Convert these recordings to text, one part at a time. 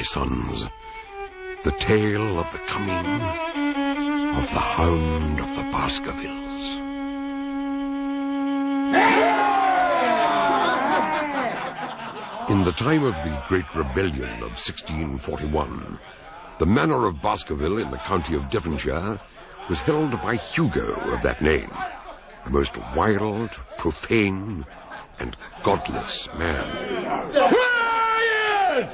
sons, the tale of the coming of the Hound of the Baskervilles. In the time of the Great Rebellion of 1641, the manor of Baskerville in the county of Devonshire was held by Hugo of that name, a most wild, profane, and godless man. Quiet!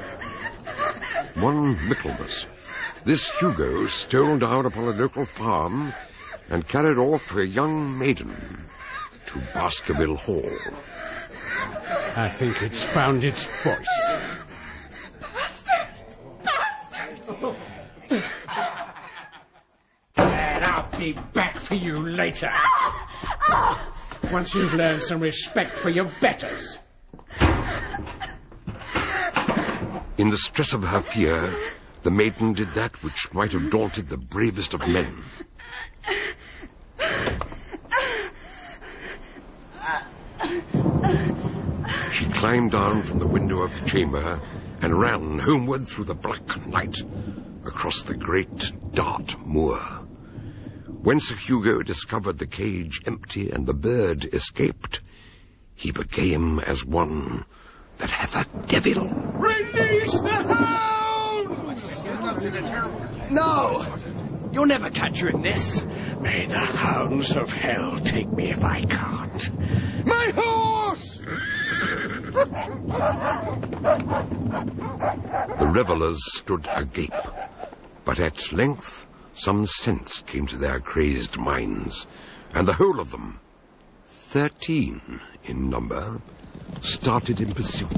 One Michaelmas, this Hugo stole down upon a local farm and carried off a young maiden to Baskerville Hall. I think it's found its voice. Bastard! Bastard! And I'll be back for you later. Once you've learned some respect for your betters. In the stress of her fear, the maiden did that which might have daunted the bravest of men. She climbed down from the window of the chamber and ran homeward through the black night across the great Dart Moor. When Sir Hugo discovered the cage empty and the bird escaped, he became as one that hath a devil. Release the hound! No! You'll never catch her in this. May the hounds of hell take me if I can't. My horse! The revellers stood agape, but at length some sense came to their crazed minds, and the whole of them, 13 in number, started in pursuit.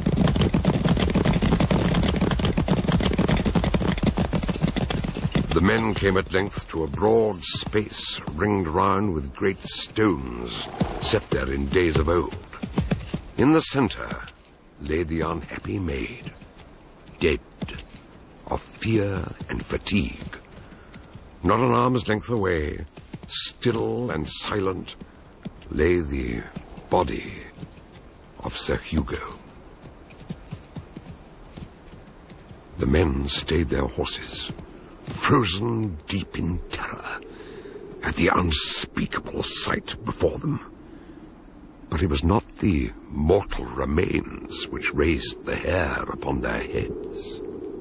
The men came at length to a broad space ringed round with great stones set there in days of old. In the centre lay the unhappy maid, dead of fear and fatigue. Not an arm's length away, still and silent, lay the body of Sir Hugo. The men stayed their horses, frozen deep in terror at the unspeakable sight before them. But it was not the mortal remains which raised the hair upon their heads.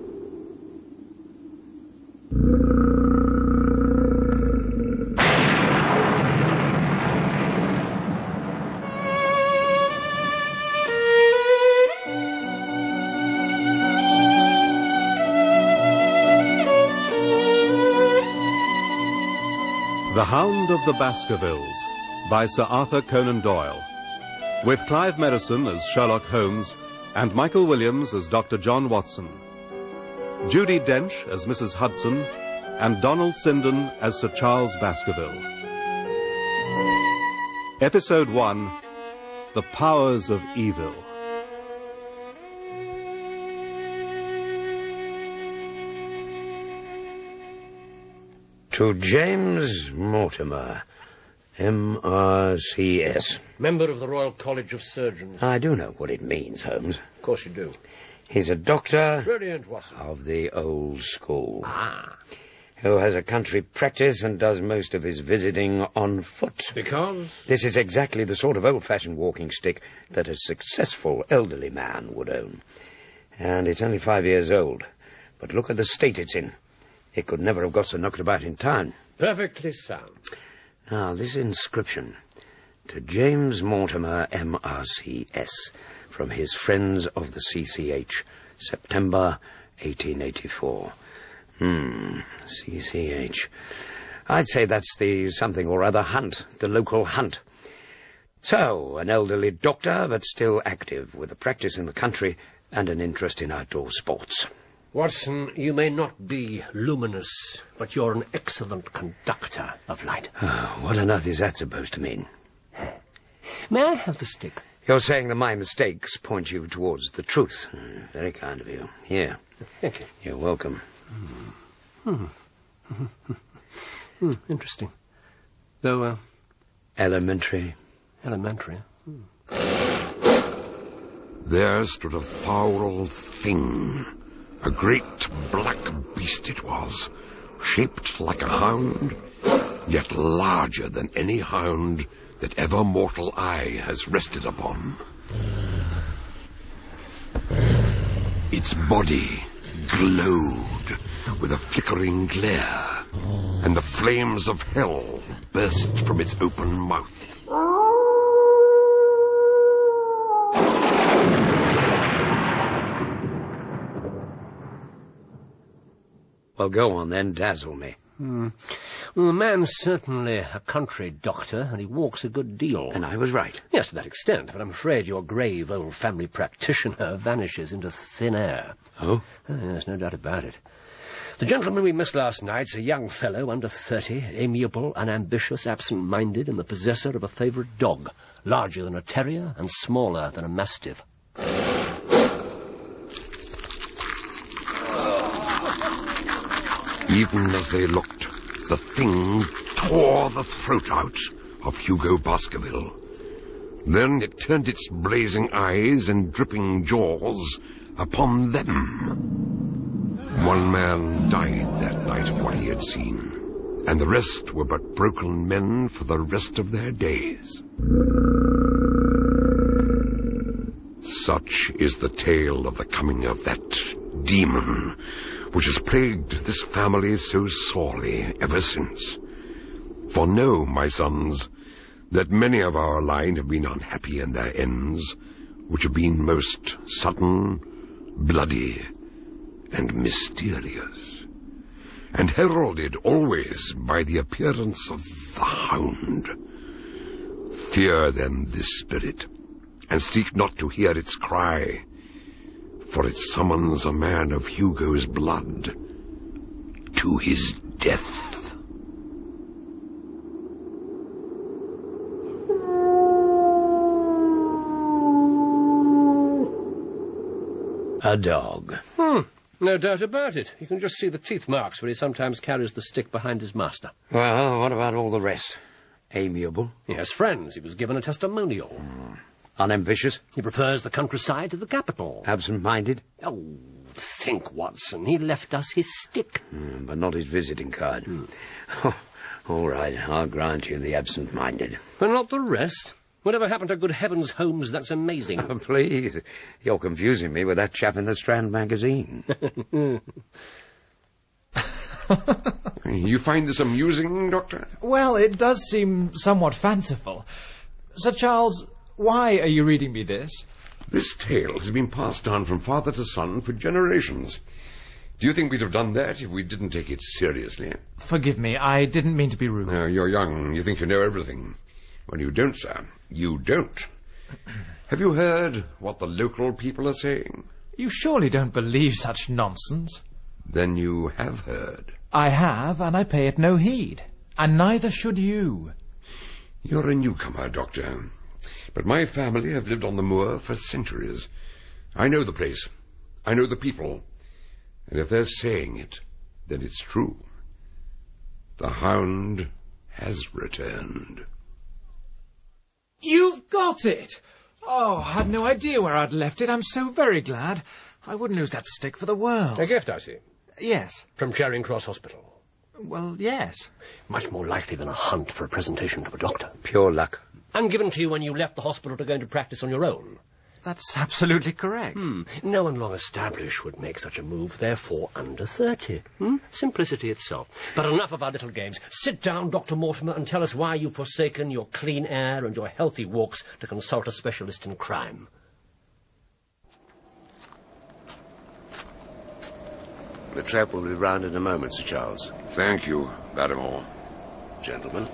The Hound of the Baskervilles by Sir Arthur Conan Doyle, with Clive Merrison as Sherlock Holmes and Michael Williams as Dr. John Watson, Judi Dench as Mrs. Hudson, and Donald Sinden as Sir Charles Baskerville. Episode 1, The Powers of Evil. To James Mortimer, M.R.C.S. Member of the Royal College of Surgeons. I do know what it means, Holmes. Of course you do. He's a doctor Brilliant, Watson. of the old school. Ah. Who has a country practice and does most of his visiting on foot. Because? This is exactly the sort of old-fashioned walking stick that a successful elderly man would own. And it's only 5 years old. But look at the state it's in. It could never have got so knocked about in time. Perfectly sound. Now, this inscription, to James Mortimer, M.R.C.S., from his friends of the CCH, September 1884. CCH. I'd say that's the something or other hunt, the local hunt. So, an elderly doctor, but still active, with a practice in the country and an interest in outdoor sports. Watson, you may not be luminous, but you're an excellent conductor of light. Oh, what on earth is that supposed to mean? May I have the stick? You're saying that my mistakes point you towards the truth. Very kind of you. Here. Thank you. You're welcome. Interesting. Though, Elementary. elementary. There stood a foul thing A great black beast it was, shaped like a hound, yet larger than any hound that ever mortal eye has rested upon. Its body glowed with a flickering glare, and the flames of hell burst from its open mouth. Well, go on then, dazzle me. Well, the man's certainly a country doctor, and he walks a good deal. And I was right. Yes, to that extent, but I'm afraid your grave old family practitioner vanishes into thin air. Oh? Yes, no doubt about it. The gentleman we missed last night's a young fellow, under 30, amiable, unambitious, absent-minded, and the possessor of a favourite dog, larger than a terrier and smaller than a mastiff. Even as they looked, the thing tore the throat out of Hugo Baskerville. Then it turned its blazing eyes and dripping jaws upon them. One man died that night of what he had seen, and the rest were but broken men for the rest of their days. Such is the tale of the coming of that demon which has plagued this family so sorely ever since. For know, my sons, that many of our line have been unhappy in their ends, which have been most sudden, bloody, and mysterious, and heralded always by the appearance of the hound. Fear then this spirit, and seek not to hear its cry, for it summons a man of Hugo's blood to his death. A dog. No doubt about it. You can just see the teeth marks where he sometimes carries the stick behind his master. Well, what about all the rest? Amiable? He has friends. He was given a testimonial. Unambitious? He prefers the countryside to the capital. Absent-minded? Oh, think, Watson. He left us his stick. But not his visiting card. Oh, all right, I'll grant you the absent-minded. But not the rest. Whatever happened to good heavens, Holmes? That's amazing. Oh, please, you're confusing me with that chap in the Strand magazine. You find this amusing, Doctor? Well, it does seem somewhat fanciful. Sir Charles, why are you reading me this? This tale has been passed down from father to son for generations. Do you think we'd have done that if we didn't take it seriously? Forgive me, I didn't mean to be rude. No, you're young. You think you know everything. Well, you don't, sir. You don't. Have you heard what the local people are saying? You surely don't believe such nonsense. Then you have heard. I have, and I pay it no heed. And neither should you. You're a newcomer, Doctor. But my family have lived on the moor for centuries. I know the place. I know the people. And if they're saying it, then it's true. The hound has returned. You've got it! Oh, I had no idea where I'd left it. I'm so very glad. I wouldn't lose that stick for the world. A gift, I see. Yes. From Charing Cross Hospital. Well, yes. Much more likely than a hunt for a presentation to a doctor. Pure luck. And given to you when you left the hospital to go into practice on your own. That's absolutely correct. No one long established would make such a move, therefore under 30. Simplicity itself. But enough of our little games. Sit down, Dr. Mortimer, and tell us why you've forsaken your clean air and your healthy walks to consult a specialist in crime. The trap will be round in a moment, Sir Charles. Thank you, Barrymore. Gentlemen.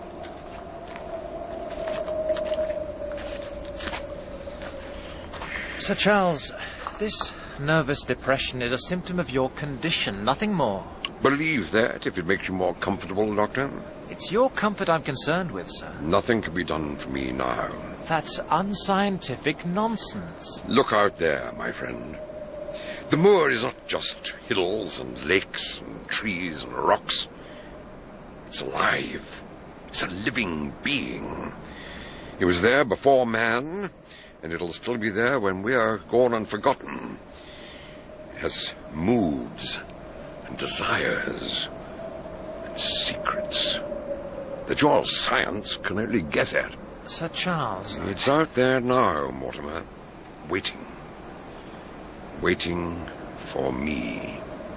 Sir Charles, this nervous depression is a symptom of your condition, nothing more. Believe that if it makes you more comfortable, Doctor. It's your comfort I'm concerned with, sir. Nothing can be done for me now. That's unscientific nonsense. Look out there, my friend. The moor is not just hills and lakes and trees and rocks. It's alive. It's a living being. It was there before man, and it'll still be there when we are gone and forgotten. has moods and desires and secrets that your science can only guess at. Sir Charles... It's out there now, Mortimer. Waiting. Waiting for me.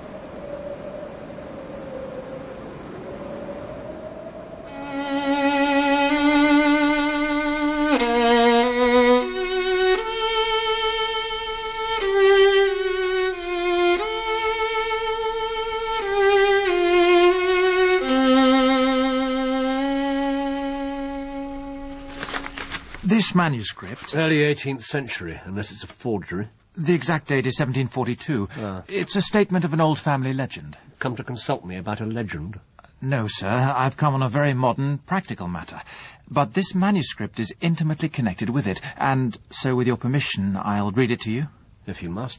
This manuscript... Early 18th century, unless it's a forgery. The exact date is 1742. It's a statement of an old family legend. Come to consult me about a legend? No, sir. I've come on a very modern, practical matter. But this manuscript is intimately connected with it, and so with your permission, I'll read it to you. If you must.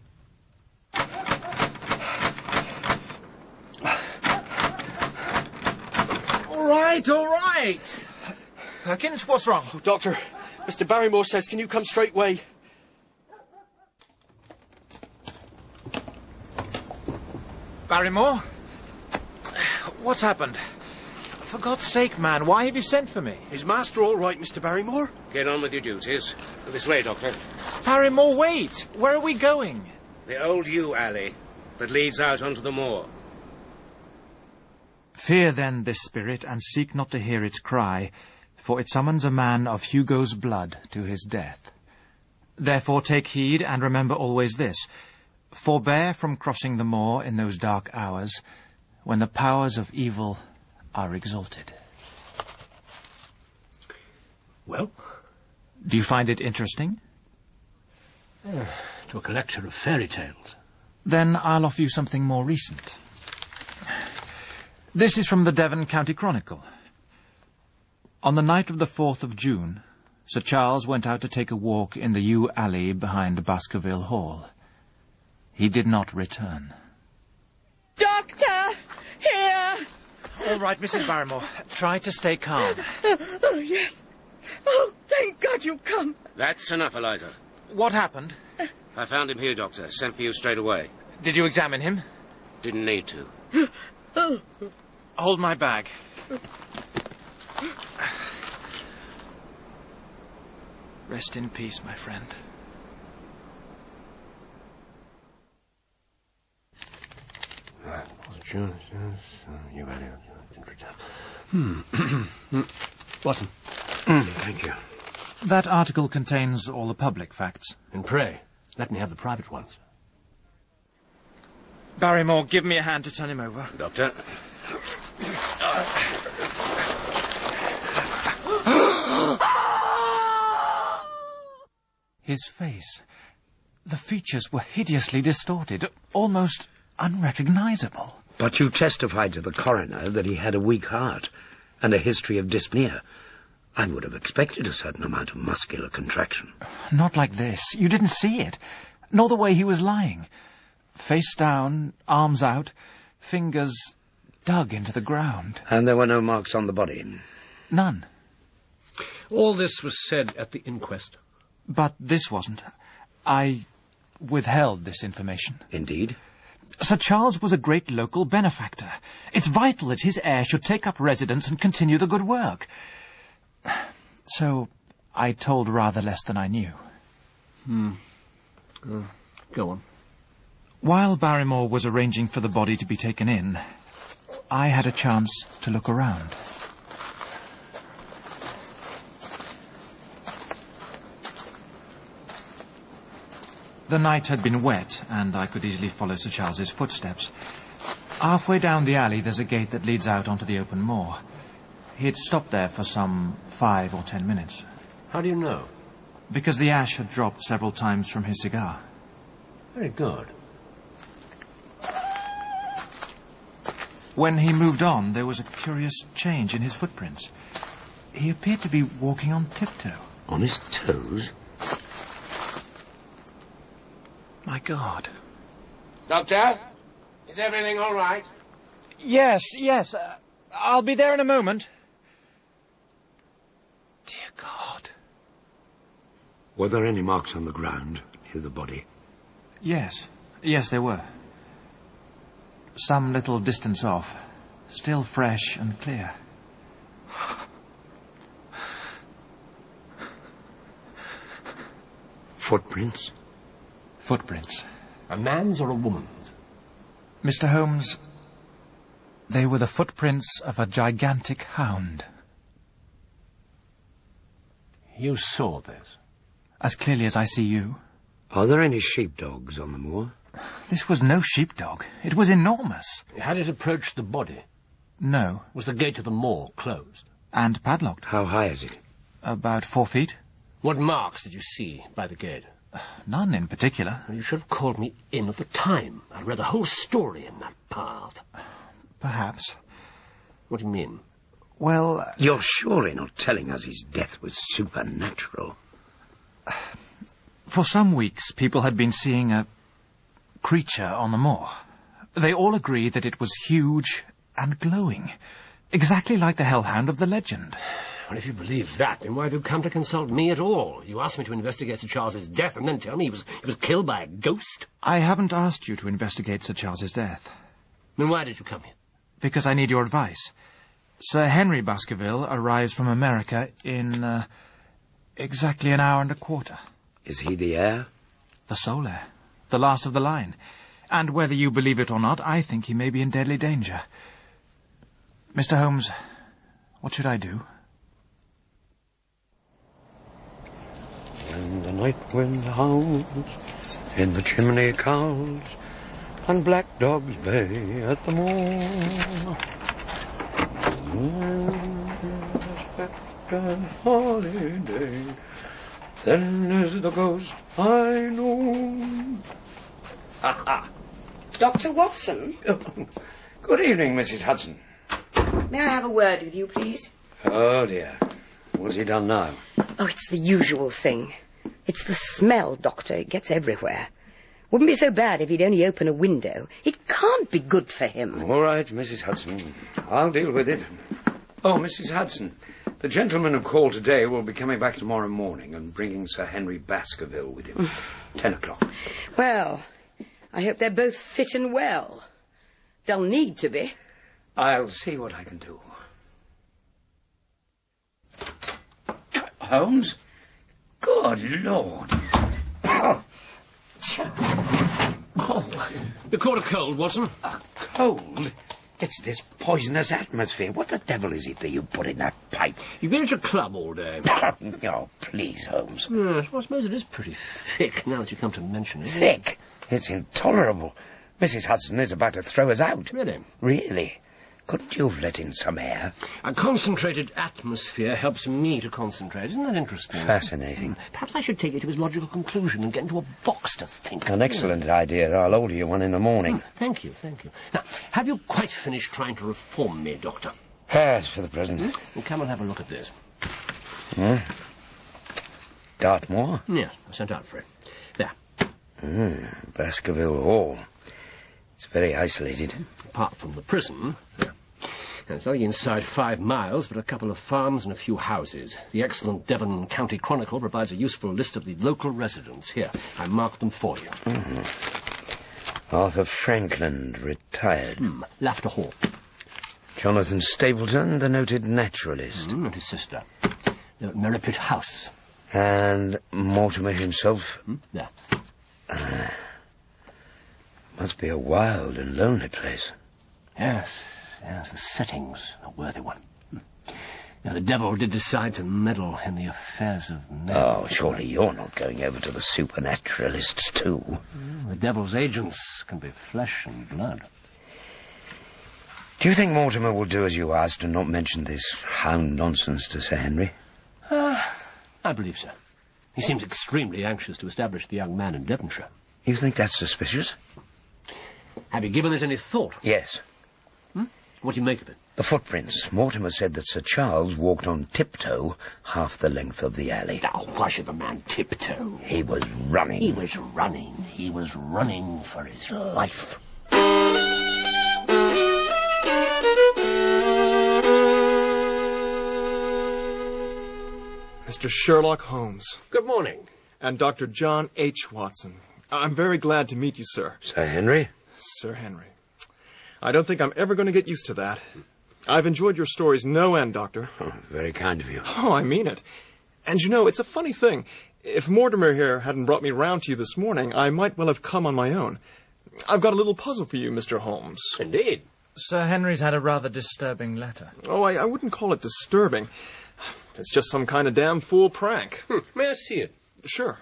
All right. Perkins, what's wrong? Oh, Doctor, Mr. Barrymore says, can you come straight away? Barrymore? What's happened? For God's sake, man, why have you sent for me? Is Master all right, Mr. Barrymore? Get on with your duties. This way, Doctor. Barrymore, wait! Where are we going? The old yew alley that leads out onto the moor. Fear then this spirit, and seek not to hear its cry, for it summons a man of Hugo's blood to his death. Therefore take heed, and remember always this. Forbear from crossing the moor in those dark hours, when the powers of evil are exalted. Well? Do you find it interesting? To a collector of fairy tales. Then I'll offer you something more recent. This is from the Devon County Chronicle. On the night of the 4th of June, Sir Charles went out to take a walk in the yew alley behind Baskerville Hall. He did not return. Doctor! Here! All right, Mrs. Barrymore. Try to stay calm. Oh, yes. Oh, thank God you've come. That's enough, Eliza. What happened? I found him here, Doctor. Sent for you straight away. Did you examine him? Didn't need to. Oh. Hold my bag. Rest in peace, my friend. Watson. Thank you. That article contains all the public facts. And pray, let me have the private ones. Barrymore, give me a hand to turn him over. Doctor. His face. The features were hideously distorted, almost unrecognizable. But you testified to the coroner that he had a weak heart and a history of dyspnea. I would have expected a certain amount of muscular contraction. Not like this. You didn't see it. Nor the way he was lying. Face down, arms out, fingers dug into the ground. And there were no marks on the body? None. All this was said at the inquest. But this wasn't. I withheld this information. Indeed? Sir Charles was a great local benefactor. It's vital that his heir should take up residence and continue the good work. So I told rather less than I knew. Go on. While Barrymore was arranging for the body to be taken in, I had a chance to look around. The night had been wet, and I could easily follow Sir Charles's footsteps. Halfway down the alley, there's a gate that leads out onto the open moor. He had stopped there for some 5 or 10 minutes. How do you know? Because the ash had dropped several times from his cigar. Very good. When he moved on, there was a curious change in his footprints. He appeared to be walking on tiptoe. On his toes? My God. Doctor? Is everything all right? Yes. I'll be there in a moment. Dear God. Were there any marks on the ground near the body? Yes. Yes, they were. Some little distance off. Still fresh and clear. Footprints? Footprints. A man's or a woman's? Mr. Holmes, they were the footprints of a gigantic hound. You saw this? As clearly as I see you. Are there any sheepdogs on the moor? This was no sheepdog. It was enormous. Had it approached the body? No. Was the gate to the moor closed? And padlocked. How high is it? About 4 feet. What marks did you see by the gate? None in particular. Well, you should have called me in at the time. I read the whole story in that path. Perhaps. What do you mean? Well... You're surely not telling us his death was supernatural? For some weeks, people had been seeing a creature on the moor. They all agreed that it was huge and glowing, exactly like the hellhound of the legend. Well, if you believe that, then why have you come to consult me at all? You asked me to investigate Sir Charles's death and then tell me he was killed by a ghost? I haven't asked you to investigate Sir Charles's death. Then why did you come here? Because I need your advice. Sir Henry Baskerville arrives from America in exactly an hour and a quarter. Is he the heir? The sole heir. The last of the line. And whether you believe it or not, I think he may be in deadly danger. Mr. Holmes, what should I do? When the night wind howls, in the chimney cowls, and black dogs bay at the moor. Holiday, then is the ghost I know. Ha! Dr. Watson? Good evening, Mrs. Hudson. May I have a word with you, please? Oh, dear. What's he done now? Oh, it's the usual thing. It's the smell, Doctor. It gets everywhere. Wouldn't be so bad if he'd only open a window. It can't be good for him. All right, Mrs. Hudson. I'll deal with it. Oh, Mrs. Hudson, the gentleman who called today will be coming back tomorrow morning and bringing Sir Henry Baskerville with him. 10 o'clock. Well, I hope they're both fit and well. They'll need to be. I'll see what I can do. Holmes? Good Lord. Oh. You caught a cold, Watson? A cold? It's this poisonous atmosphere. What the devil is it that you put in that pipe? You've been at your club all day. Oh, please, Holmes. Yes, well, I suppose it is pretty thick, now that you come to mention it. Thick? It's intolerable. Mrs. Hudson is about to throw us out. Really? Really? Couldn't you have let in some air? A concentrated atmosphere helps me to concentrate. Isn't that interesting? Fascinating. Perhaps I should take you to his logical conclusion and get into a box to think. An excellent idea. I'll order you one in the morning. Thank you, thank you. Now, have you quite finished trying to reform me, Doctor? Yes, for the present. Well, come and have a look at this. Dartmoor? Yes, I sent out for it. There. Baskerville Hall. It's very isolated. Apart from the prison. It's only inside 5 miles, but a couple of farms and a few houses. The excellent Devon County Chronicle provides a useful list of the local residents. Here, I marked them for you. Arthur Frankland, retired. Lafter Hall. Jonathan Stapleton, the noted naturalist. And his sister. They're at Merripit House. And Mortimer himself. There. Must be a wild and lonely place. Yes, the setting's a worthy one. Now, the devil did decide to meddle in the affairs of men. Oh, surely you're not going over to the supernaturalists, too. The devil's agents can be flesh and blood. Do you think Mortimer will do as you asked and not mention this hound nonsense to Sir Henry? I believe so. He seems extremely anxious to establish the young man in Devonshire. You think that's suspicious? Have you given it any thought? Yes. What do you make of it? The footprints. Mortimer said that Sir Charles walked on tiptoe half the length of the alley. Now, why should the man tiptoe? He was running. He was running for his life. Mr. Sherlock Holmes. Good morning. And Dr. John H. Watson. I'm very glad to meet you, sir. Sir Henry? Sir Henry. I don't think I'm ever going to get used to that. I've enjoyed your stories no end, Doctor. Oh, very kind of you. Oh, I mean it. And you know, it's a funny thing. If Mortimer here hadn't brought me round to you this morning, I might well have come on my own. I've got a little puzzle for you, Mr. Holmes. Indeed. Sir Henry's had a rather disturbing letter. Oh, I wouldn't call it disturbing. It's just some kind of damn fool prank. May I see it? Sure.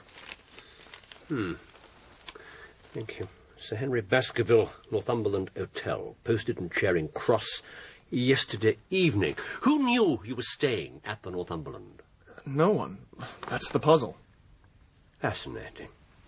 Thank you. Sir Henry Baskerville, Northumberland Hotel, posted in Charing Cross yesterday evening. Who knew you were staying at the Northumberland? No one. That's the puzzle. Fascinating.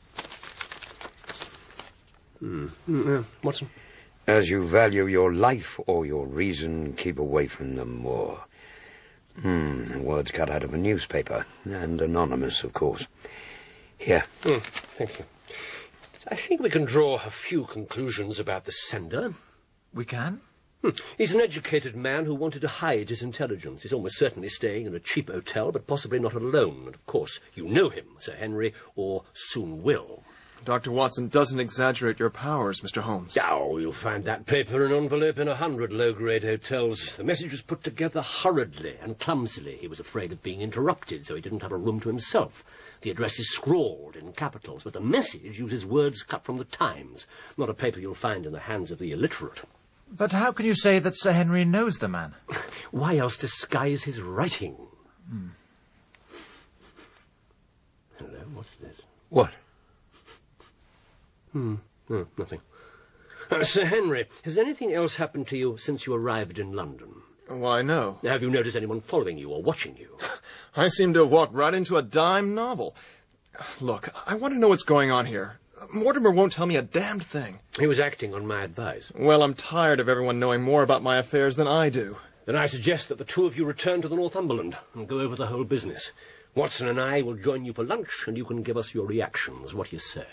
Watson? As you value your life or your reason, keep away from them more. Words cut out of a newspaper, and anonymous, of course. Here. Thank you. I think we can draw a few conclusions about the sender. We can? He's an educated man who wanted to hide his intelligence. He's almost certainly staying in a cheap hotel, but possibly not alone. And, of course, you know him, Sir Henry, or soon will. Dr. Watson doesn't exaggerate your powers, Mr. Holmes. Oh, you'll find that paper and envelope in 100 low-grade hotels. The message was put together hurriedly and clumsily. He was afraid of being interrupted, so he didn't have a room to himself. The address is scrawled in capitals, but the message uses words cut from the Times, not a paper you'll find in the hands of the illiterate. But how can you say that Sir Henry knows the man? Why else disguise his writing? Hello, what's this? What? No, nothing. Sir Henry, has anything else happened to you since you arrived in London? Why, no. Have you noticed anyone following you or watching you? I seem to have walked right into a dime novel. Look, I want to know what's going on here. Mortimer won't tell me a damned thing. He was acting on my advice. Well, I'm tired of everyone knowing more about my affairs than I do. Then I suggest that the two of you return to the Northumberland and go over the whole business. Watson and I will join you for lunch, and you can give us your reactions. What do you say?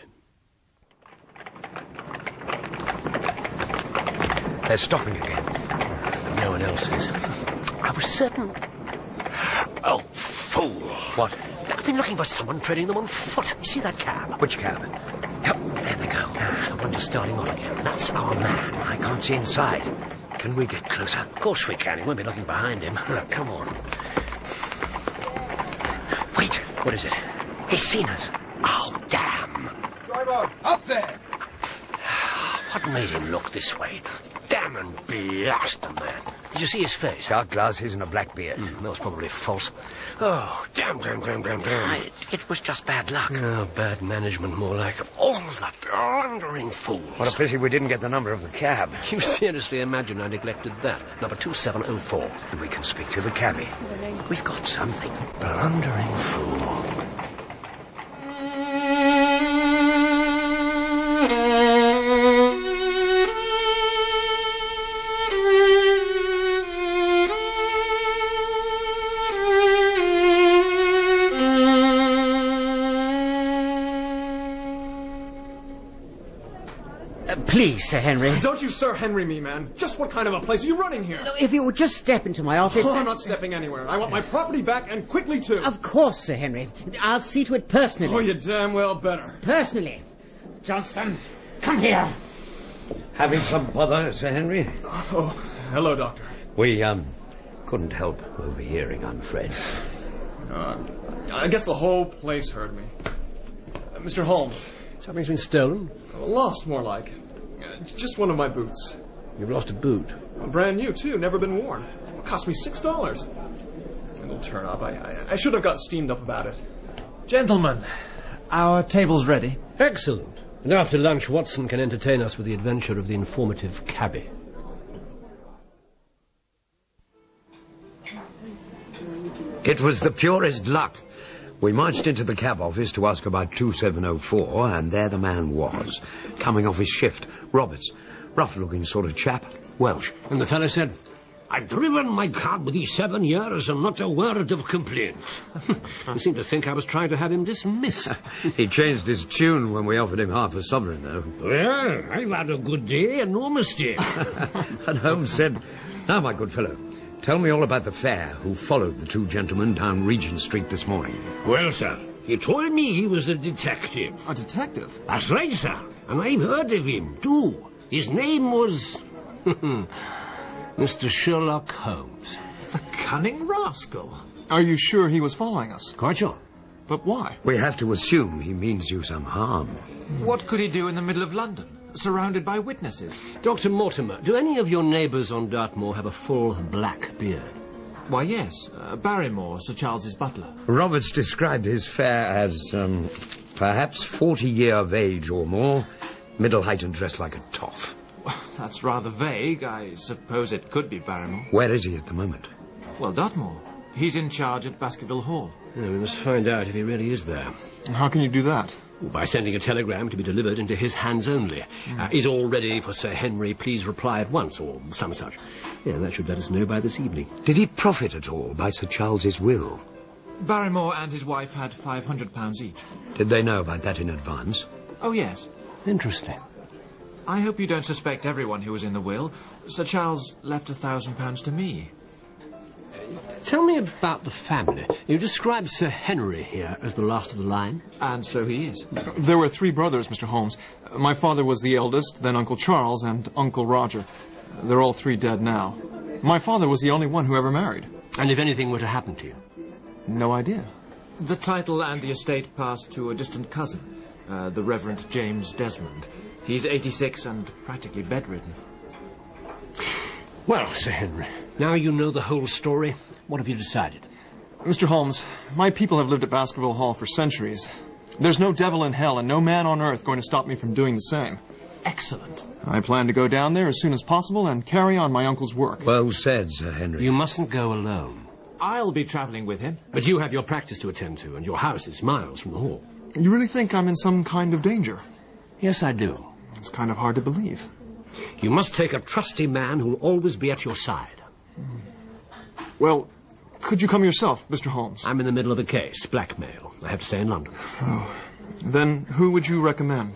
They're stopping again. No one else is. I was certain... Oh, fool. What? I've been looking for someone treading them on foot. You see that cab? Which cab? Oh, there they go. The one just starting off again. That's our man. I can't see inside. Can we get closer? Of course we can. He won't be looking behind him. Look, come on. Wait. What is it? He's seen us. Oh, damn. Driver, up there! What made him look this way? Damn and blast the man. Did you see his face? Dark glasses and a black beard. That was probably false. Oh, damn. It was just bad luck. Oh, bad management, more like. Oh, that blundering fools. What a pity we didn't get the number of the cab. You seriously imagine I neglected that? Number 2704. And we can speak to the cabbie. We've got something. Blundering fool. Please, Sir Henry. Don't you Sir Henry me, man. Just what kind of a place are you running here? If you would just step into my office... Oh, I'm not stepping anywhere. I want my property back, and quickly, too. Of course, Sir Henry. I'll see to it personally. Oh, you damn well better. Personally. Johnston, come here. Having some bother, Sir Henry? Oh, hello, Doctor. We, couldn't help overhearing, I'm afraid. I guess the whole place heard me. Mr. Holmes. Something's been stolen? Lost, more like. Just one of my boots. You've lost a boot? Brand new, too. Never been worn. It cost me $6. It'll turn up. I should have got steamed up about it. Gentlemen, our table's ready. Excellent. And after lunch, Watson can entertain us with the adventure of the informative cabbie. It was the purest luck. We marched into the cab office to ask about 2704, and there the man was, coming off his shift. Roberts, rough-looking sort of chap, Welsh. And the fellow said, I've driven my cab these 7 years and not a word of complaint. He seemed to think I was trying to have him dismissed. He changed his tune when we offered him half a sovereign, though. Well, I've had a good day and no mistake. And Holmes said, now, my good fellow, tell me all about the fare who followed the two gentlemen down Regent Street this morning. Well, sir, He told me he was a detective. A detective? That's right, sir. And I've heard of him, too. His name was... Mr. Sherlock Holmes. The cunning rascal. Are you sure he was following us? Quite sure. But why? We have to assume he means you some harm. What could he do in the middle of London, surrounded by witnesses? Dr. Mortimer, do any of your neighbours on Dartmoor have a full black beard? Why, yes. Barrymore, Sir Charles's butler. Roberts described his fare as, perhaps 40 year of age or more, middle height and dressed like a toff. That's rather vague. I suppose it could be Barrymore. Where is he at the moment? Well, Dartmoor. He's in charge at Baskerville Hall. Yeah, we must find out if he really is there. How can you do that? By sending a telegram to be delivered into his hands only. Is all ready for Sir Henry, please reply at once, or some such. Yeah, that should let us know by this evening. Did he profit at all by Sir Charles's will? Barrymore and his wife had £500 each. Did they know about that in advance? Oh, yes. Interesting. I hope you don't suspect everyone who was in the will. Sir Charles left £1,000 to me. Tell me about the family. You describe Sir Henry here as the last of the line. And so he is. There were 3 brothers, Mr. Holmes. My father was the eldest, then Uncle Charles, and Uncle Roger. They're all 3 dead now. My father was the only one who ever married. And if anything were to happen to you? No idea. The title and the estate passed to a distant cousin, the Reverend James Desmond. He's 86 and practically bedridden. Well, Sir Henry, now you know the whole story. What have you decided? Mr. Holmes, my people have lived at Baskerville Hall for centuries. There's no devil in hell and no man on earth going to stop me from doing the same. Excellent. I plan to go down there as soon as possible and carry on my uncle's work. Well said, Sir Henry. You mustn't go alone. I'll be travelling with him. But you have your practice to attend to, and your house is miles from the hall. You really think I'm in some kind of danger? Yes, I do. It's kind of hard to believe. You must take a trusty man who'll always be at your side. Well, could you come yourself, Mr. Holmes? I'm in the middle of a case, blackmail. I have to stay in London. Oh. Then who would you recommend?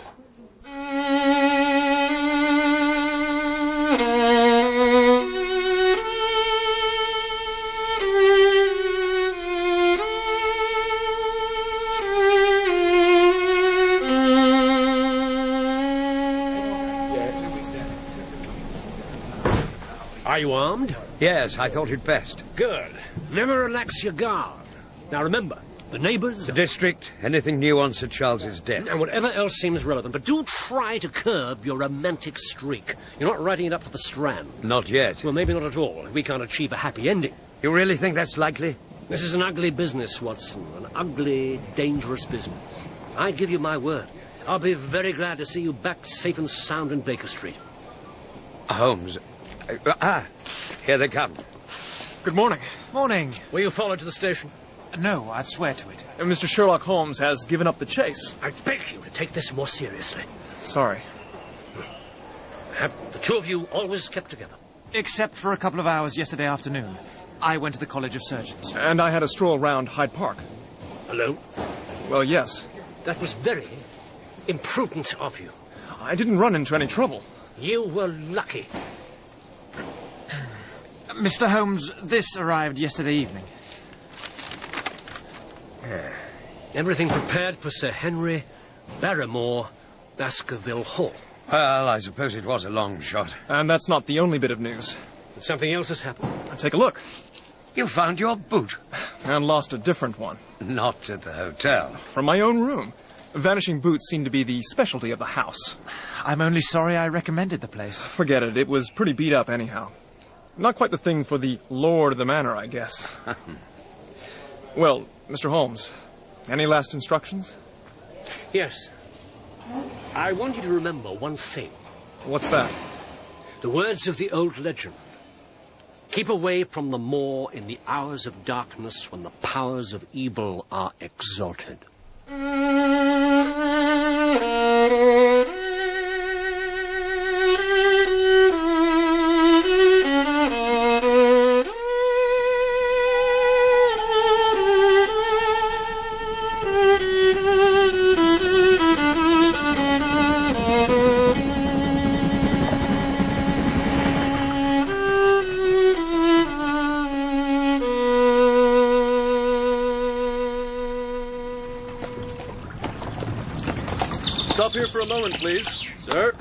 Are you armed? Yes, I thought it best. Good. Never relax your guard. Now remember, the neighbours... The district, anything new on Sir Charles's death. And whatever else seems relevant. But do try to curb your romantic streak. You're not writing it up for the Strand. Not yet. Well, maybe not at all. We can't achieve a happy ending. You really think that's likely? This is an ugly business, Watson. An ugly, dangerous business. I give you my word. I'll be very glad to see you back safe and sound in Baker Street. Holmes... here they come. Good morning. Morning. Were you followed to the station? No, I'd swear to it. Mr. Sherlock Holmes has given up the chase. I beg you to take this more seriously. Sorry. Have the 2 of you always kept together? Except for a couple of hours yesterday afternoon. I went to the College of Surgeons. And I had a stroll round Hyde Park. Alone? Well, yes. That was very imprudent of you. I didn't run into any trouble. You were lucky. Mr. Holmes, this arrived yesterday evening. Everything prepared for Sir Henry, Barrymore, Baskerville Hall. Well, I suppose it was a long shot. And that's not the only bit of news. Something else has happened. Take a look. You found your boot. And lost a different one. Not at the hotel. From my own room. Vanishing boots seem to be the specialty of the house. I'm only sorry I recommended the place. Forget it. It was pretty beat up anyhow. Not quite the thing for the lord of the manor, I guess. Well, Mr. Holmes, any last instructions? Yes. I want you to remember one thing. What's that? The words of the old legend. Keep away from the moor in the hours of darkness when the powers of evil are exalted. here for a moment, please. Sir?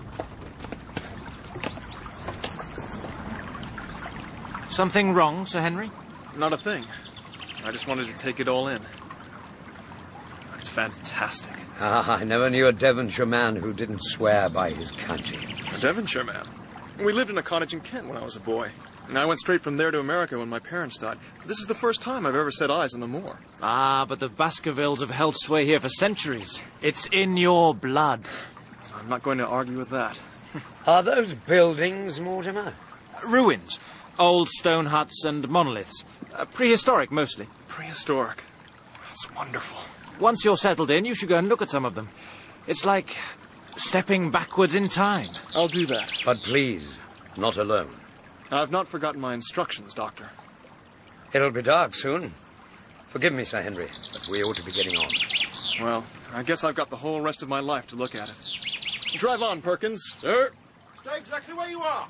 Something wrong, Sir Henry? Not a thing. I just wanted to take it all in. It's fantastic. I never knew a Devonshire man who didn't swear by his county. A Devonshire man? We lived in a cottage in Kent when I was a boy. And I went straight from there to America when my parents died. This is the first time I've ever set eyes on the moor. Ah, but the Baskervilles have held sway here for centuries. It's in your blood. I'm not going to argue with that. Are those buildings, Mortimer? Ruins. Old stone huts and monoliths. Prehistoric, mostly. Prehistoric. That's wonderful. Once you're settled in, you should go and look at some of them. It's like stepping backwards in time. I'll do that. But please, not alone. I've not forgotten my instructions, Doctor. It'll be dark soon. Forgive me, Sir Henry, but we ought to be getting on. Well, I guess I've got the whole rest of my life to look at it. Drive on, Perkins. Sir? Stay exactly where you are.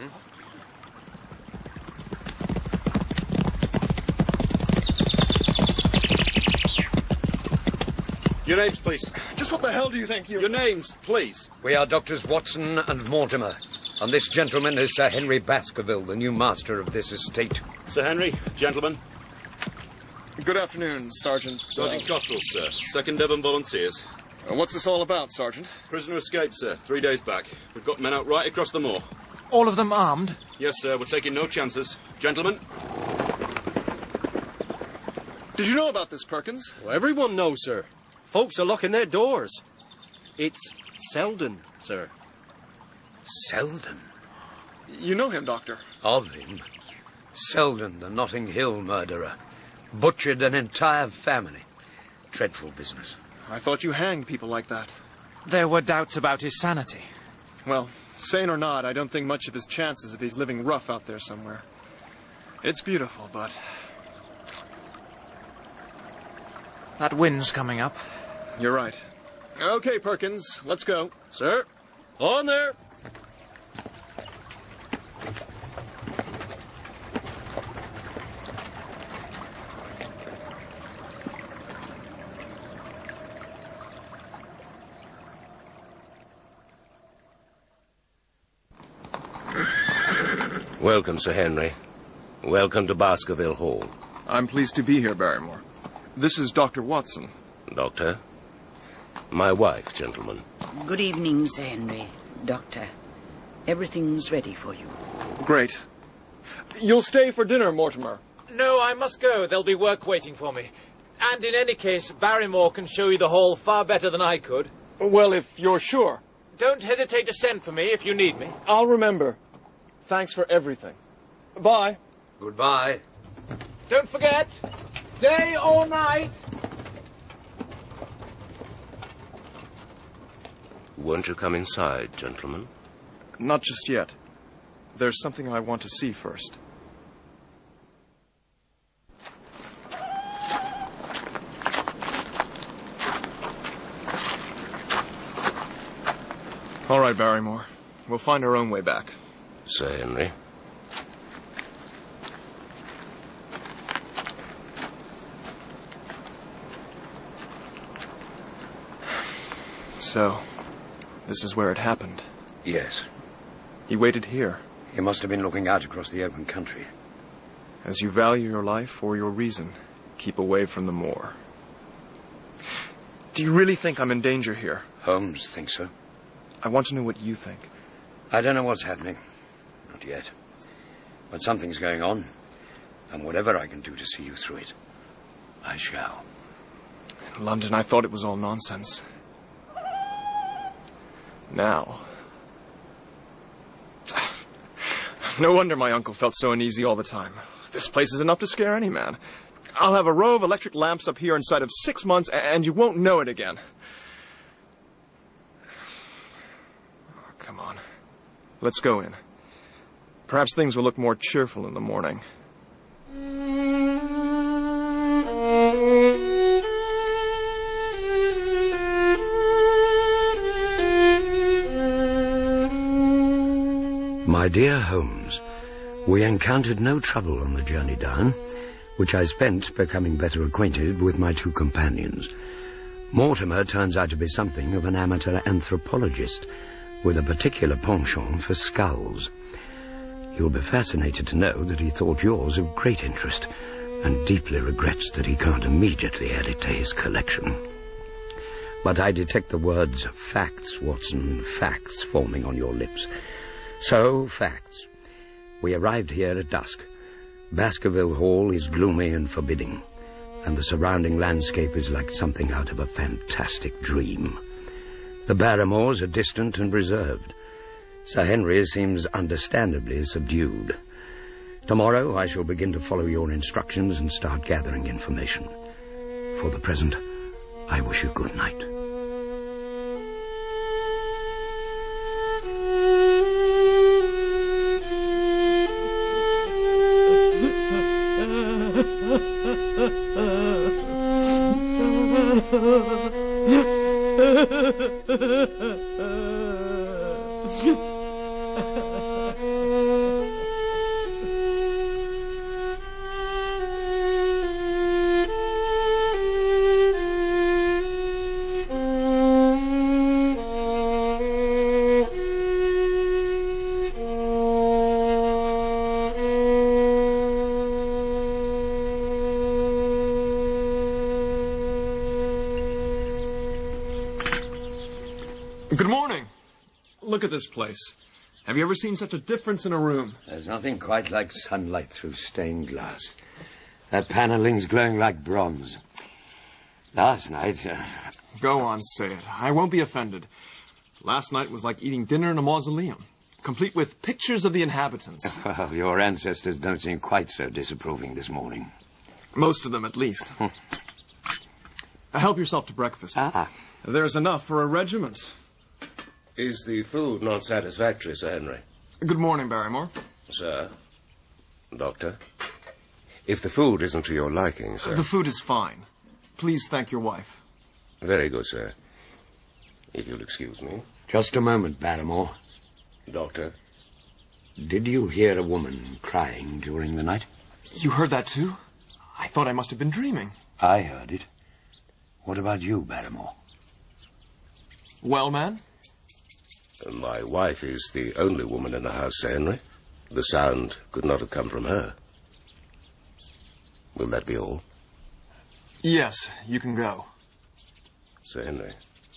Your names, please. Just what the hell do you think Your names, please. We are Doctors Watson and Mortimer, and this gentleman is Sir Henry Baskerville, the new master of this estate. Sir Henry, gentlemen. Good afternoon, Sergeant. Sergeant Cottrell, sir. 2nd Devon Volunteers. What's this all about, Sergeant? Prisoner escaped, sir, 3 days back. We've got men out right across the moor. All of them armed? Yes, sir, we're taking no chances. Gentlemen? Did you know about this, Perkins? Well, everyone knows, sir. Folks are locking their doors. It's Selden, sir. Selden? You know him, Doctor? Of him? Selden, the Notting Hill murderer. Butchered an entire family. Dreadful business. I thought you hanged people like that. There were doubts about his sanity. Well, sane or not, I don't think much of his chances if he's living rough out there somewhere. It's beautiful, but... That wind's coming up. You're right. Okay, Perkins, let's go. Sir, on there. Welcome, Sir Henry. Welcome to Baskerville Hall. I'm pleased to be here, Barrymore. This is Dr. Watson. Doctor? My wife, gentlemen. Good evening, Sir Henry. Doctor. Everything's ready for you. Great. You'll stay for dinner, Mortimer. No, I must go. There'll be work waiting for me. And in any case, Barrymore can show you the hall far better than I could. Well, if you're sure. Don't hesitate to send for me if you need me. I'll remember. Thanks for everything. Bye. Goodbye. Don't forget, day or night. Won't you come inside, gentlemen? Not just yet. There's something I want to see first. All right, Barrymore. We'll find our own way back. Sir Henry. So, this is where it happened. Yes. He waited here. He must have been looking out across the open country. As you value your life or your reason, keep away from the moor. Do you really think I'm in danger here? Holmes thinks so. I want to know what you think. I don't know what's happening. Not yet. But something's going on. And whatever I can do to see you through it, I shall. In London, I thought it was all nonsense. Now... No wonder my uncle felt so uneasy all the time. This place is enough to scare any man. I'll have a row of electric lamps up here inside of 6 months, and you won't know it again. Oh, come on. Let's go in. Perhaps things will look more cheerful in the morning. My dear Holmes, we encountered no trouble on the journey down, which I spent becoming better acquainted with my two companions. Mortimer turns out to be something of an amateur anthropologist, with a particular penchant for skulls. You'll be fascinated to know that he thought yours of great interest, and deeply regrets that he can't immediately add it to his collection. But I detect the words facts, Watson, facts forming on your lips. So, facts. We arrived here at dusk. Baskerville Hall is gloomy and forbidding, and the surrounding landscape is like something out of a fantastic dream. The Barrymores are distant and reserved. Sir Henry seems understandably subdued. Tomorrow I shall begin to follow your instructions and start gathering information. For the present, I wish you good night. Good morning. Look at this place. Have you ever seen such a difference in a room? There's nothing quite like sunlight through stained glass. That panelling's glowing like bronze. Last night... Go on, say it. I won't be offended. Last night was like eating dinner in a mausoleum, complete with pictures of the inhabitants. Well, your ancestors don't seem quite so disapproving this morning. Most of them, at least. Help yourself to breakfast. Ah. There's enough for a regiment. Is the food not satisfactory, Sir Henry? Good morning, Barrymore. Sir? Doctor? If the food isn't to your liking, sir... The food is fine. Please thank your wife. Very good, sir. If you'll excuse me. Just a moment, Barrymore. Doctor? Did you hear a woman crying during the night? You heard that too? I thought I must have been dreaming. I heard it. What about you, Barrymore? Well, man? My wife is the only woman in the house, Sir Henry. The sound could not have come from her. Will that be all? Yes, you can go. Sir Henry.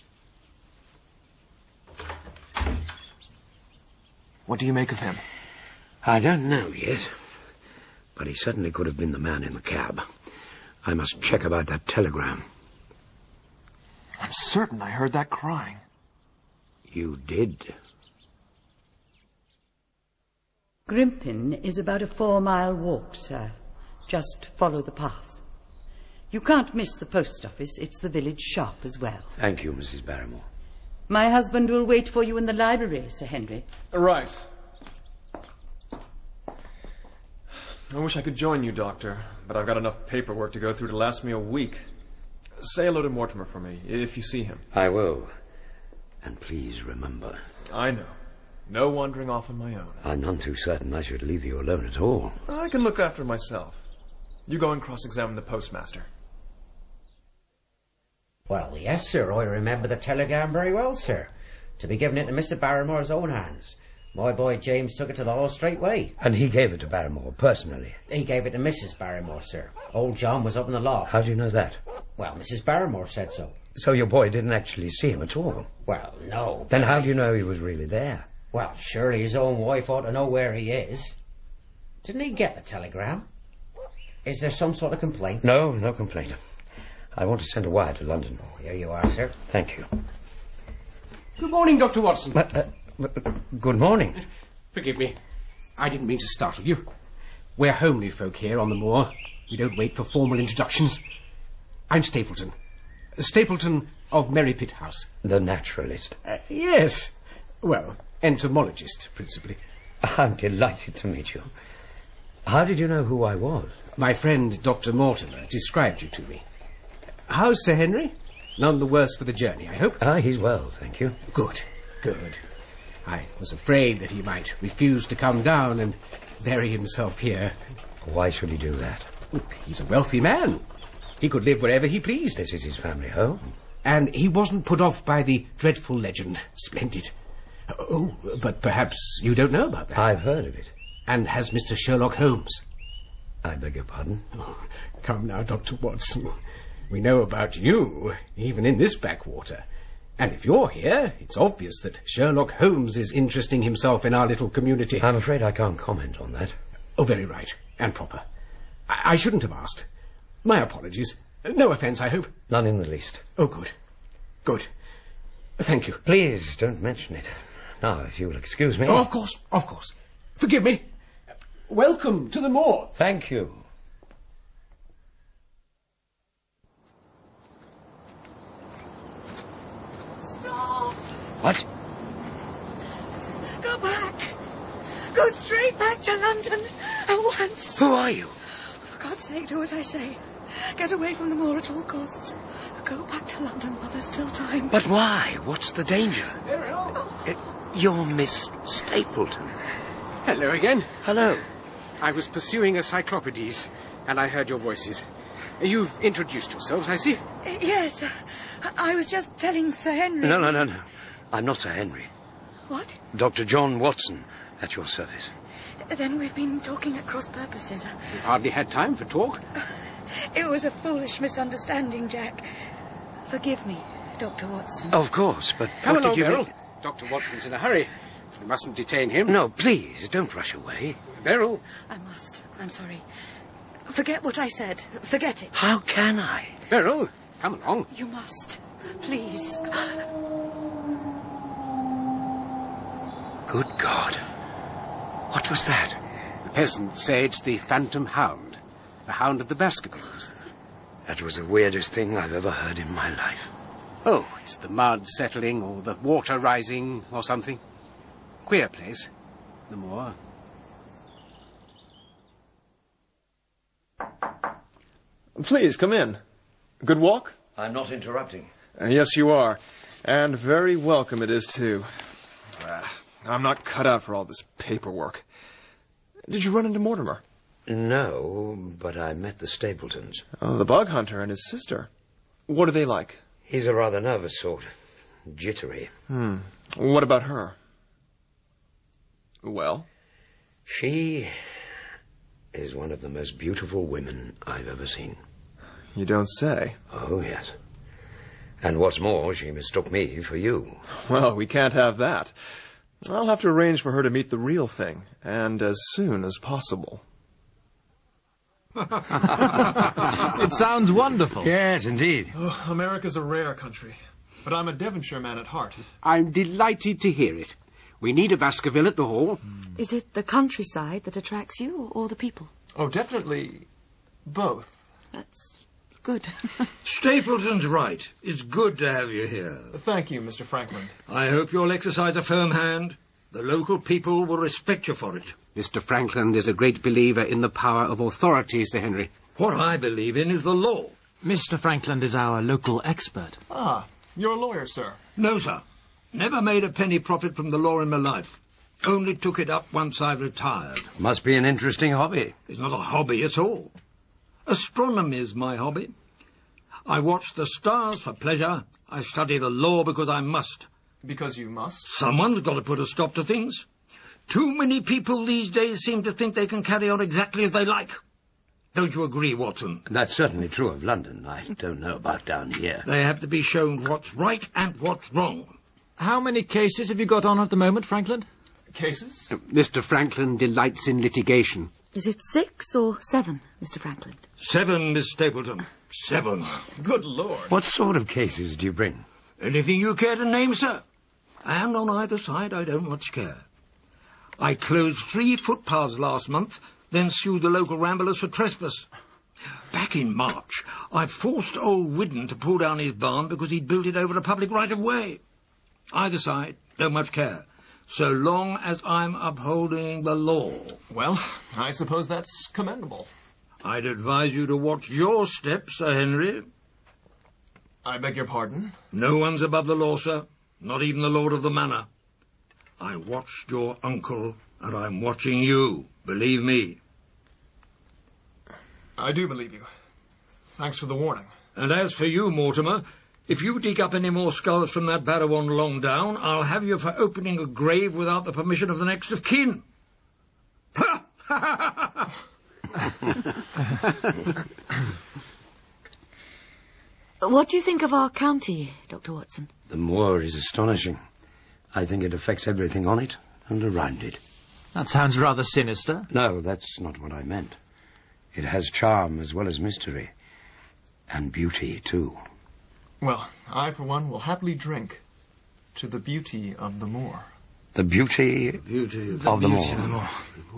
What do you make of him? I don't know yet. But he certainly could have been the man in the cab. I must check about that telegram. I'm certain I heard that crying. You did. Grimpen is about a 4-mile walk, sir. Just follow the path. You can't miss the post office. It's the village shop as well. Thank you, Mrs. Barrymore. My husband will wait for you in the library, Sir Henry. Right. I wish I could join you, Doctor, but I've got enough paperwork to go through to last me a week. Say hello to Mortimer for me, if you see him. I will. And please remember... I know. No wandering off on my own. I'm none too certain I should leave you alone at all. I can look after myself. You go and cross-examine the postmaster. Well, yes, sir. I remember the telegram very well, sir. To be given into Mr. Barrymore's own hands. My boy James took it to the hall straight away. And he gave it to Barrymore, personally? He gave it to Mrs. Barrymore, sir. Old John was up in the loft. How do you know that? Well, Mrs. Barrymore said so. So your boy didn't actually see him at all? Well, no. Then how do you know he was really there? Well, surely his own wife ought to know where he is. Didn't he get the telegram? Is there some sort of complaint? No, no complaint. I want to send a wire to London. Oh, here you are, sir. Thank you. Good morning, Dr. Watson. Good morning. Forgive me. I didn't mean to startle you. We're homely folk here on the moor. We don't wait for formal introductions. I'm Stapleton. Stapleton of Merrypit House. The naturalist? Yes. Well, entomologist, principally. I'm delighted to meet you. How did you know who I was? My friend, Dr. Mortimer, described you to me. How's Sir Henry? None the worse for the journey, I hope? He's well, thank you. Good, good. I was afraid that he might refuse to come down and bury himself here. Why should he do that? He's a wealthy man. He could live wherever he pleased. This is his family home. And he wasn't put off by the dreadful legend. Splendid. Oh, but perhaps you don't know about that. I've heard of it. And has Mr. Sherlock Holmes? I beg your pardon? Oh, come now, Dr. Watson. We know about you, even in this backwater. And if you're here, it's obvious that Sherlock Holmes is interesting himself in our little community. I'm afraid I can't comment on that. Oh, very right. And proper. I shouldn't have asked. My apologies. No offence, I hope. None in the least. Oh, good. Good. Thank you. Please don't mention it. Now, if you will excuse me... Oh, of course, of course. Forgive me. Welcome to the moor. Thank you. Stop! What? Go back. Go straight back to London at once. Who are you? For God's sake, do what I say. Get away from the moor at all costs. Go back to London while there's still time. But why? What's the danger? Beryl! You're Miss Stapleton. Hello again. Hello. I was pursuing a cyclopedes, and I heard your voices. You've introduced yourselves, I see. Yes. I was just telling Sir Henry... No. I'm not Sir Henry. What? Dr. John Watson, at your service. Then we've been talking at cross purposes. We've hardly had time for talk. It was a foolish misunderstanding, Jack. Forgive me, Dr. Watson. Of course, but Come what along, did you Beryl. mean? Dr. Watson's in a hurry. We mustn't detain him. No, please, don't rush away. Beryl. I must. I'm sorry. Forget what I said. Forget it. How can I? Beryl, come along. You must. Please. Good God. What was that? The peasants say it's the Phantom Hound. The Hound of the Baskervilles. That was the weirdest thing I've ever heard in my life. Oh, it's the mud settling or the water rising or something. Queer place, the moor. Please, come in. Good walk? I'm not interrupting. Yes, you are. And very welcome it is, too. I'm not cut out for all this paperwork. Did you run into Mortimer? No, but I met the Stapletons. Oh, the bug hunter and his sister. What are they like? He's a rather nervous sort. Jittery. What about her? Well? She is one of the most beautiful women I've ever seen. You don't say. Oh, yes. And what's more, she mistook me for you. Well, we can't have that. I'll have to arrange for her to meet the real thing, and as soon as possible. It sounds wonderful. Yes, indeed. Oh, America's a rare country, but I'm a Devonshire man at heart. I'm delighted to hear it. We need a Baskerville at the Hall. Is it the countryside that attracts you, or the people? Oh, definitely both. That's good. Stapleton's right. It's good to have you here. Thank you, Mr. Franklin. I hope you'll exercise a firm hand. The local people will respect you for it. Mr. Franklin is a great believer in the power of authority, Sir Henry. What I believe in is the law. Mr. Frankland is our local expert. Ah, you're a lawyer, sir. No, sir. Never made a penny profit from the law in my life. Only took it up once I retired. Must be an interesting hobby. It's not a hobby at all. Astronomy is my hobby. I watch the stars for pleasure. I study the law because I must. Because you must? Someone's got to put a stop to things. Too many people these days seem to think they can carry on exactly as they like. Don't you agree, Watson? That's certainly true of London. I don't know about down here. They have to be shown what's right and what's wrong. How many cases have you got on at the moment, Franklin? Cases? Mr. Franklin delights in litigation. Is it 6 or 7, Mr. Franklin? 7, Miss Stapleton. 7. Good Lord. What sort of cases do you bring? Anything you care to name, sir. And on either side, I don't much care. I closed 3 footpaths last month, then sued the local ramblers for trespass. Back in March, I forced old Widden to pull down his barn because he'd built it over a public right-of-way. Either side, don't much care, so long as I'm upholding the law. Well, I suppose that's commendable. I'd advise you to watch your steps, Sir Henry. I beg your pardon? No one's above the law, sir. Not even the Lord of the Manor. I watched your uncle, and I'm watching you. Believe me. I do believe you. Thanks for the warning. And as for you, Mortimer, If you dig up any more skulls from that barrow on Longdown, I'll have you for opening a grave without the permission of the next of kin. What do you think of our county, Dr. Watson? The moor is astonishing. I think it affects everything on it and around it. That sounds rather sinister. No, that's not what I meant. It has charm as well as mystery. And beauty, too. Well, I, for one, will happily drink to the beauty of the moor. The beauty of the moor.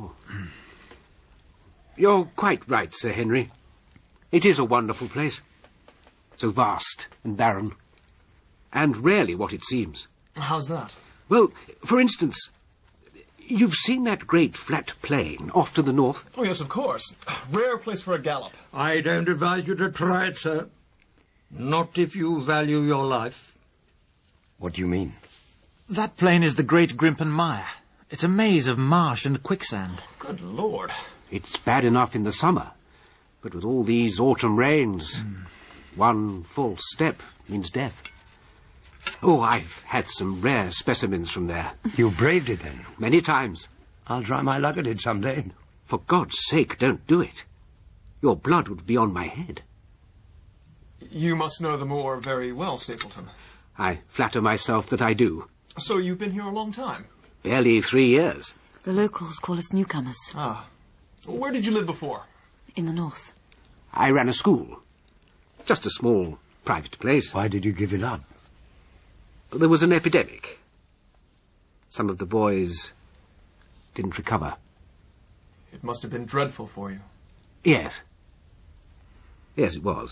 You're quite right, Sir Henry. It is a wonderful place. So vast and barren. And rarely what it seems. How's that? Well, for instance, you've seen that great flat plain off to the north? Oh, yes, of course. Rare place for a gallop. I don't advise you to try it, sir. Not if you value your life. What do you mean? That plain is the Great Grimpen Mire. It's a maze of marsh and quicksand. Good Lord. It's bad enough in the summer, but with all these autumn rains, one false step means death. Oh, I've had some rare specimens from there. You braved it, then? Many times. I'll try my luck at it someday. For God's sake, don't do it. Your blood would be on my head. You must know the moor very well, Stapleton. I flatter myself that I do. So you've been here a long time? Barely 3 years. The locals call us newcomers. Ah. Where did you live before? In the north. I ran a school. Just a small, private place. Why did you give it up? There was an epidemic. Some of the boys didn't recover. It must have been dreadful for you. Yes. Yes, it was.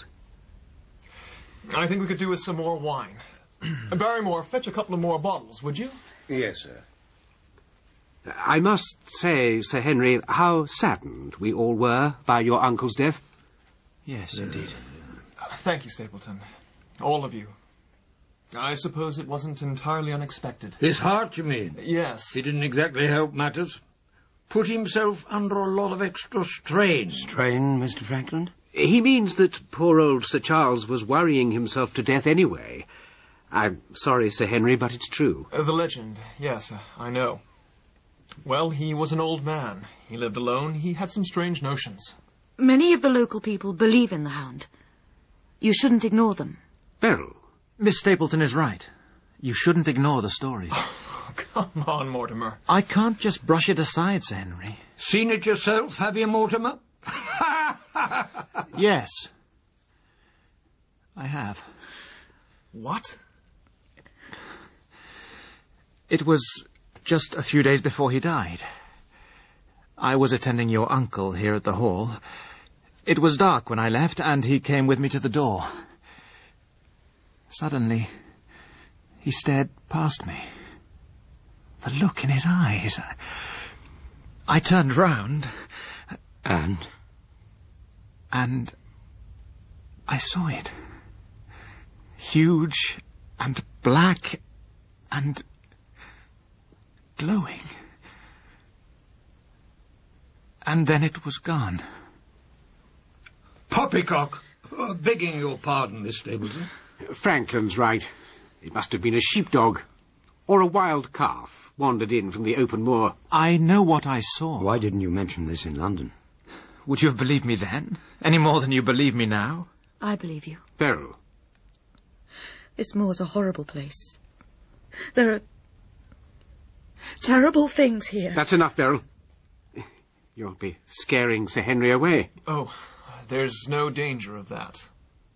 I think we could do with some more wine. Barrymore, fetch a couple of more bottles, would you? Yes, sir. I must say, Sir Henry, how saddened we all were by your uncle's death. Yes, indeed. Thank you, Stapleton. All of you. I suppose it wasn't entirely unexpected. His heart, you mean? Yes. He didn't exactly help matters. Put himself under a lot of extra strain. Strain, Mr. Frankland? He means that poor old Sir Charles was worrying himself to death anyway. I'm sorry, Sir Henry, but it's true. The legend, yes, I know. Well, he was an old man. He lived alone. He had some strange notions. Many of the local people believe in the Hound. You shouldn't ignore them. Beryl. Miss Stapleton is right. You shouldn't ignore the stories. Come on, Mortimer. I can't just brush it aside, Sir Henry. Seen it yourself, have you, Mortimer? Yes. I have. What? It was just a few days before he died. I was attending your uncle here at the hall. It was dark when I left, and he came with me to the door. Suddenly, he stared past me. The look in his eyes. I turned round. And I saw it. Huge and black and glowing. And then it was gone. Poppycock! Begging your pardon, Miss Stapleton. Frankland's right. It must have been a sheepdog. Or a wild calf wandered in from the open moor. I know what I saw. Why didn't you mention this in London? Would you have believed me then? Any more than you believe me now? I believe you. Beryl. This moor's a horrible place. There are terrible things here. That's enough, Beryl. You'll be scaring Sir Henry away. Oh, there's no danger of that.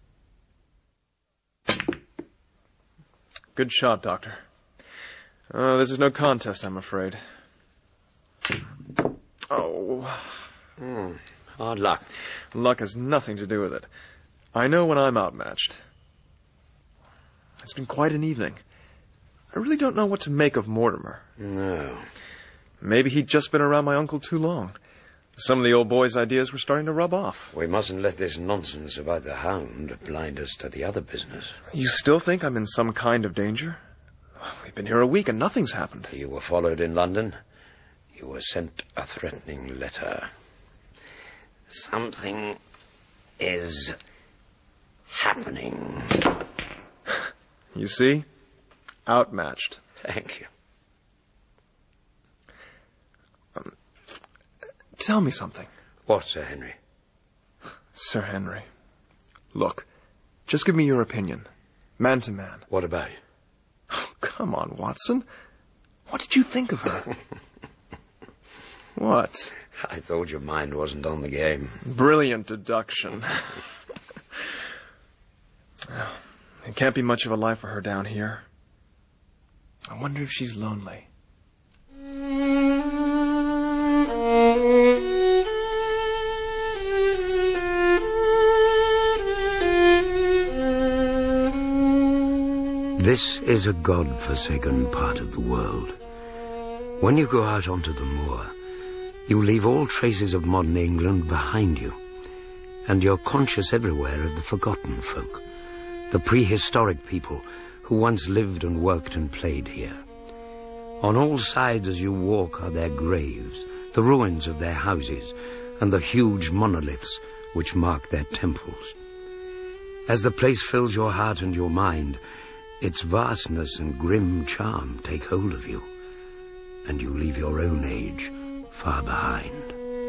Good shot, Doctor. This is no contest, I'm afraid. Oh. Hard luck. Luck has nothing to do with it. I know when I'm outmatched. It's been quite an evening. I really don't know what to make of Mortimer. No. Maybe he'd just been around my uncle too long. Some of the old boy's ideas were starting to rub off. We mustn't let this nonsense about the Hound blind us to the other business. You still think I'm in some kind of danger? We've been here a week and nothing's happened. You were followed in London. You were sent a threatening letter. Something is happening. You see? Outmatched. Thank you. Tell me something. What, Sir Henry? Sir Henry. Look, just give me your opinion. Man to man. What about it? Oh, come on, Watson. What did you think of her? What? I thought your mind wasn't on the game. Brilliant deduction. It can't be much of a life for her down here. I wonder if she's lonely. This is a God-forsaken part of the world. When you go out onto the moor, you leave all traces of modern England behind you, and you're conscious everywhere of the forgotten folk, the prehistoric people who once lived and worked and played here. On all sides as you walk are their graves, the ruins of their houses, and the huge monoliths which mark their temples. As the place fills your heart and your mind, its vastness and grim charm take hold of you, and you leave your own age far behind.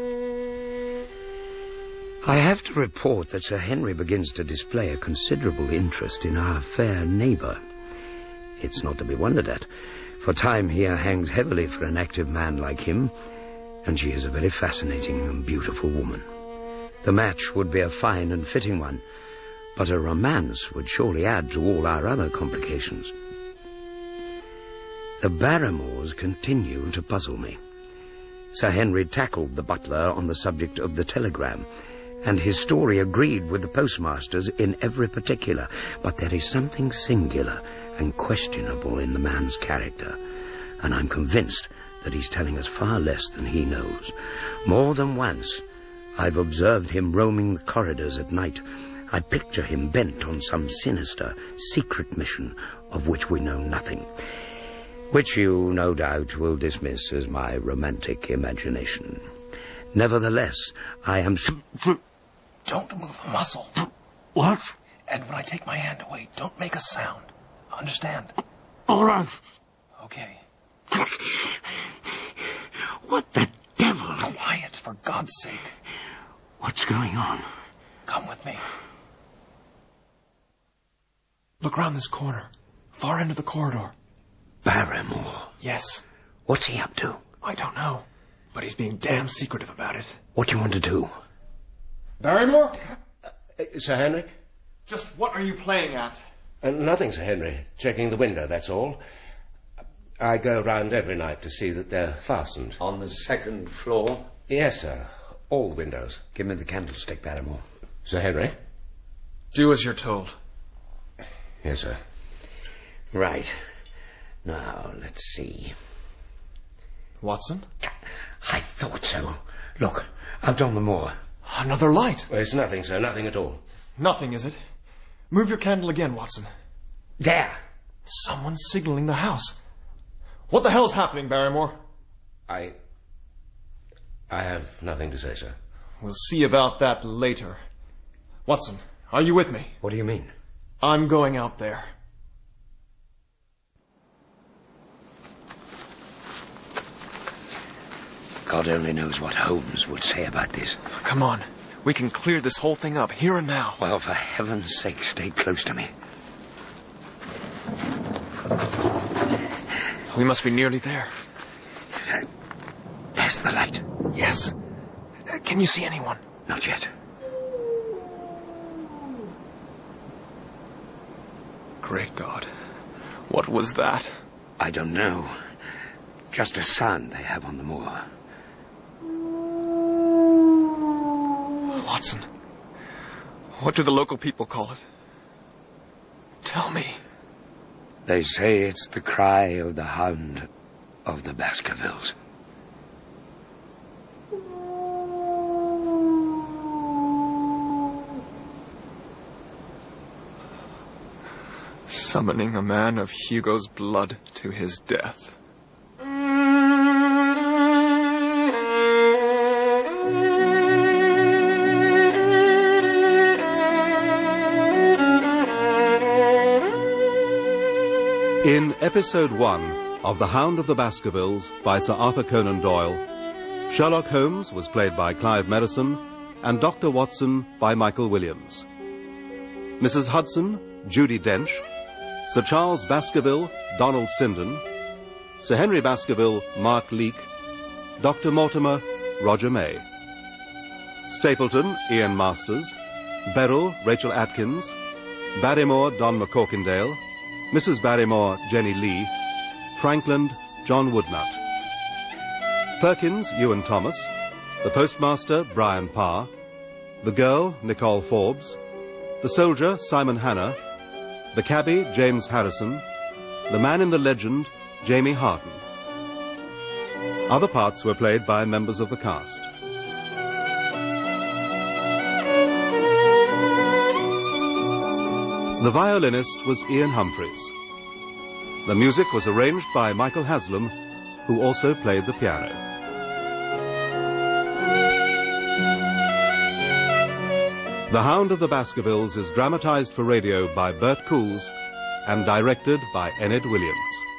I have to report that Sir Henry begins to display a considerable interest in our fair neighbour. It's not to be wondered at, for time here hangs heavily for an active man like him, and she is a very fascinating and beautiful woman. The match would be a fine and fitting one, but a romance would surely add to all our other complications. The Barrymores continue to puzzle me. Sir Henry tackled the butler on the subject of the telegram, and his story agreed with the postmaster's in every particular, but there is something singular and questionable in the man's character, and I'm convinced that he's telling us far less than he knows. More than once, I've observed him roaming the corridors at night. I picture him bent on some sinister, secret mission of which we know nothing, which you, no doubt, will dismiss as my romantic imagination. Nevertheless, I am... Don't move a muscle. What? And when I take my hand away, don't make a sound. Understand? All right. Okay. What the devil? Quiet, for God's sake. What's going on? Come with me. Look round this corner. Far end of the corridor. Barrymore? Yes. What's he up to? I don't know, but he's being damn secretive about it. What do you want to do? Barrymore? Sir Henry? Just what are you playing at? Nothing, Sir Henry. Checking the window, that's all. I go round every night to see that they're fastened. On the second floor? Yes, sir. All the windows. Give me the candlestick, Barrymore. Sir Henry? Do as you're told. Yes, sir. Right. Now, let's see. Watson? I thought so. Look, out on the moor. Another light. Well, it's nothing, sir. Nothing at all. Nothing, is it? Move your candle again, Watson. There. Someone's signaling the house. What the hell's happening, Barrymore? I have nothing to say, sir. We'll see about that later. Watson, are you with me? What do you mean? I'm going out there. God only knows what Holmes would say about this. Come on. We can clear this whole thing up here and now. Well, for heaven's sake, stay close to me. We must be nearly there. There's the light. Yes. Can you see anyone? Not yet. Great God. What was that? I don't know. Just a sound they have on the moor. Watson, what do the local people call it? Tell me. They say it's the cry of the hound of the Baskervilles. Summoning a man of Hugo's blood to his death. In Episode 1 of The Hound of the Baskervilles by Sir Arthur Conan Doyle, Sherlock Holmes was played by Clive Merrison and Dr. Watson by Michael Williams. Mrs. Hudson, Judi Dench, Sir Charles Baskerville, Donald Sinden, Sir Henry Baskerville, Mark Leake, Dr. Mortimer, Roger May. Stapleton, Ian Masters, Beryl, Rachel Atkins, Barrymore, Don McCorkindale, Mrs. Barrymore, Jenny Lee, Frankland, John Woodnut. Perkins, Ewan Thomas, the postmaster, Brian Parr, the girl, Nicole Forbes, the soldier, Simon Hanna, the cabbie, James Harrison, the man in the legend, Jamie Harden. Other parts were played by members of the cast. The violinist was Ian Humphreys. The music was arranged by Michael Haslam, who also played the piano. The Hound of the Baskervilles is dramatized for radio by Bert Coules and directed by Enid Williams.